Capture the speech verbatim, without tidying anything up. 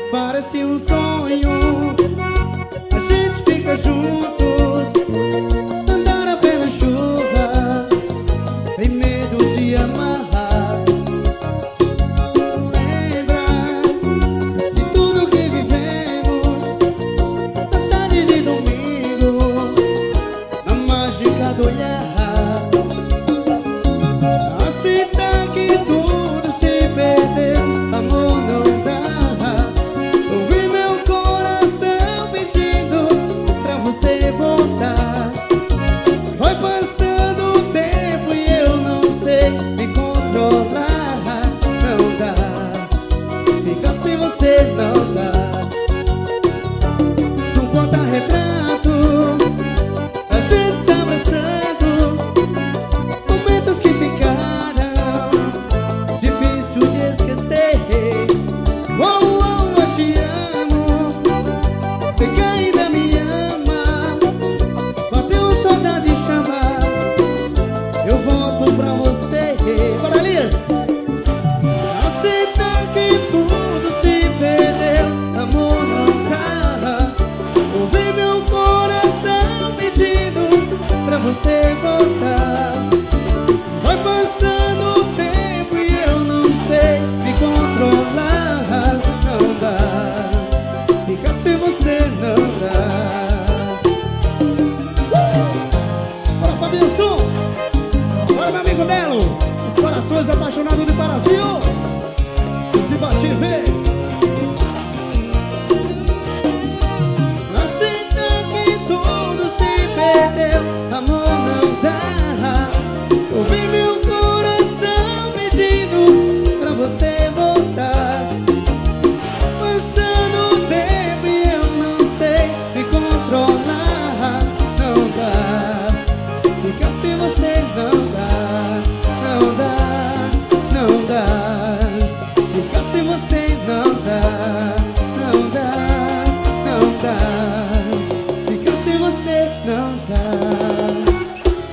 Parece um sonho, a gente fica juntos, andar a pé na chuva, sem medo de amar. Lembra de tudo que vivemos na tarde de domingo, na mágica do olhar. Aceita que tudo se perdeu, amor não dá. Ouvi meu coração pedindo pra você voltar. Vai passando o tempo e eu não sei me controlar. Não dá, ficar sem você não dá. Num porta-retrato a gente se abraçando, momentos que ficaram difícil de esquecer. Oh, oh, eu te amo, você que ainda me ama. Bateu saudade e chama, eu volto pra você. Bora, Elias! Aceita que tudo se perdeu, amor não dá. Ouvi meu coração pedindo pra você voltar. Vai passando o tempo e eu não sei me controlar. Não dá, ficar sem você não dá. uh! Bora, Fabinho Som! Bora, meu amigo Belo! Os corações apaixonados do Brasil!